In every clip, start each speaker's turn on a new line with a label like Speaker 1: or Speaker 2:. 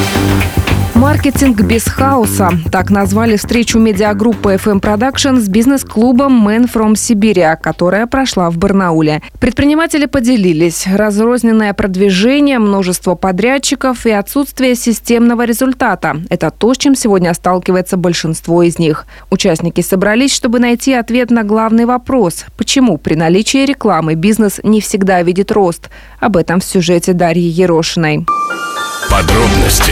Speaker 1: Маркетинг без хаоса. Так назвали встречу медиагруппы FM Production с бизнес-клубом Men from Siberia, которая прошла в Барнауле. Предприниматели поделились. Разрозненное продвижение, множество подрядчиков и отсутствие системного результата. Это то, с чем сегодня сталкивается большинство из них. Участники собрались, чтобы найти ответ на главный вопрос. Почему при наличии рекламы бизнес не всегда видит рост? Об этом в сюжете Дарьи Ерошиной.
Speaker 2: Подробности.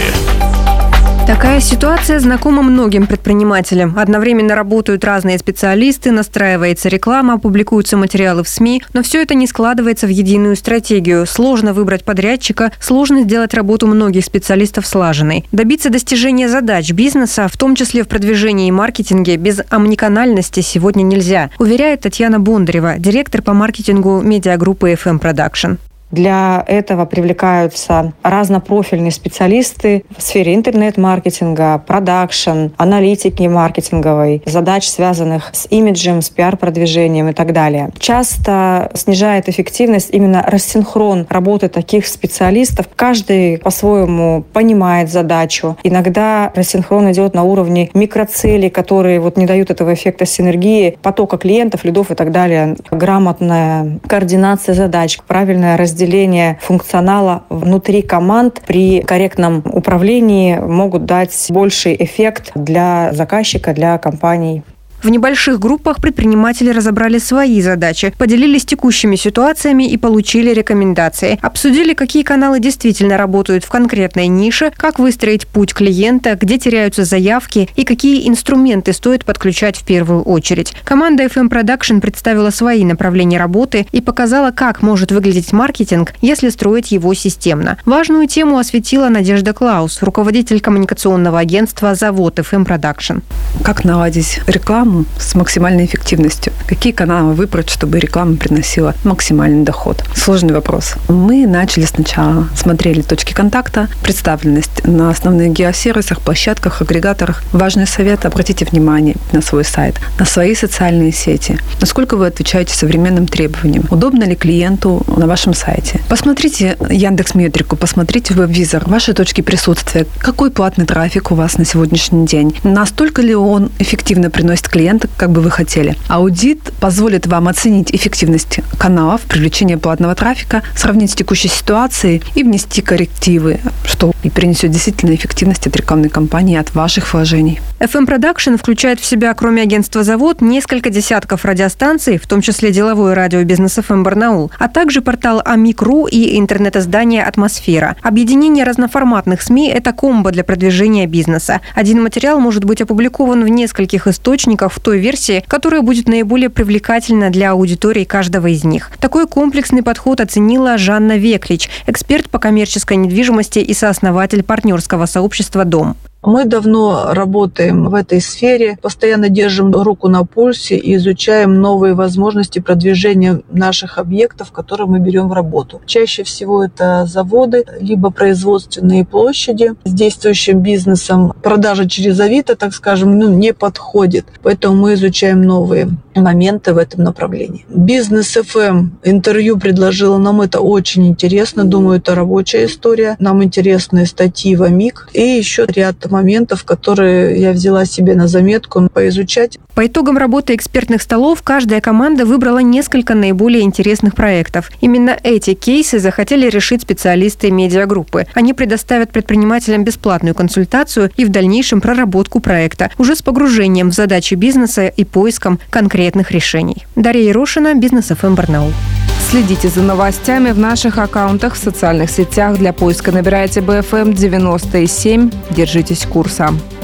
Speaker 3: Такая ситуация знакома многим предпринимателям. Одновременно работают разные специалисты, настраивается реклама, публикуются материалы в СМИ, но все это не складывается в единую стратегию. Сложно выбрать подрядчика, сложно сделать работу многих специалистов слаженной. Добиться достижения задач бизнеса, в том числе в продвижении и маркетинге, без омниканальности сегодня нельзя, уверяет Татьяна Бондарева, директор по маркетингу медиагруппы FM Production.
Speaker 4: Для этого привлекаются разнопрофильные специалисты в сфере интернет-маркетинга, продакшн, аналитики маркетинговой, задач, связанных с имиджем, с пиар-продвижением и так далее. Часто снижает эффективность именно рассинхрон работы таких специалистов. Каждый по-своему понимает задачу. Иногда рассинхрон идет на уровне микроцелей, которые не дают этого эффекта синергии, потока клиентов, лидов и так далее. Грамотная координация задач, правильное разделение функционала внутри команд при корректном управлении могут дать больший эффект для заказчика, для компаний.
Speaker 3: В небольших группах предприниматели разобрали свои задачи, поделились текущими ситуациями и получили рекомендации. Обсудили, какие каналы действительно работают в конкретной нише, как выстроить путь клиента, где теряются заявки и какие инструменты стоит подключать в первую очередь. Команда FM Production представила свои направления работы и показала, как может выглядеть маркетинг, если строить его системно. Важную тему осветила Надежда Клаус, руководитель коммуникационного агентства «Завод FM Production».
Speaker 5: Как наладить рекламу с максимальной эффективностью? Какие каналы выбрать, чтобы реклама приносила максимальный доход? Сложный вопрос. Мы начали сначала, смотрели точки контакта, представленность на основных геосервисах, площадках, агрегаторах. Важный совет: обратите внимание на свой сайт, на свои социальные сети. Насколько вы отвечаете современным требованиям? Удобно ли клиенту на вашем сайте? Посмотрите Яндекс.Метрику, посмотрите веб-визор, ваши точки присутствия. Какой платный трафик у вас на сегодняшний день? Настолько ли он эффективно приносит клиента, как бы вы хотели? Аудит позволит вам оценить эффективность каналов привлечения платного трафика, сравнить с текущей ситуацией и внести коррективы, что и принесет действительно эффективность от рекламной кампании, от ваших вложений.
Speaker 3: FM Production включает в себя, кроме агентства «Завод», несколько десятков радиостанций, в том числе деловое радио «Бизнес FM Барнаул», а также портал Амик.ру и интернет-издание «Атмосфера». Объединение разноформатных СМИ – это комбо для продвижения бизнеса. Один материал может быть опубликован в нескольких источниках в той версии, которая будет наиболее привлекательна для аудитории каждого из них. Такой комплексный подход оценила Жанна Веклич, эксперт по коммерческой недвижимости и сооснователь партнерского сообщества «Дом».
Speaker 6: Мы давно работаем в этой сфере, постоянно держим руку на пульсе и изучаем новые возможности продвижения наших объектов, которые мы берем в работу. Чаще всего это заводы, либо производственные площади с действующим бизнесом. Продажа через Авито, так скажем, не подходит, поэтому мы изучаем новые моменты в этом направлении. Бизнес FM интервью предложила нам, это очень интересно, думаю, это рабочая история. Нам интересны статьи в Амик и еще ряд моментов, которые я взяла себе на заметку поизучать.
Speaker 3: По итогам работы экспертных столов каждая команда выбрала несколько наиболее интересных проектов. Именно эти кейсы захотели решить специалисты медиагруппы. Они предоставят предпринимателям бесплатную консультацию и в дальнейшем проработку проекта, уже с погружением в задачи бизнеса и поиском конкретных решений. Дарья Ерошина, Бизнес FM Барнаул.
Speaker 1: Следите за новостями в наших аккаунтах в социальных сетях. Для поиска набирайте BFM 97. Держитесь курса.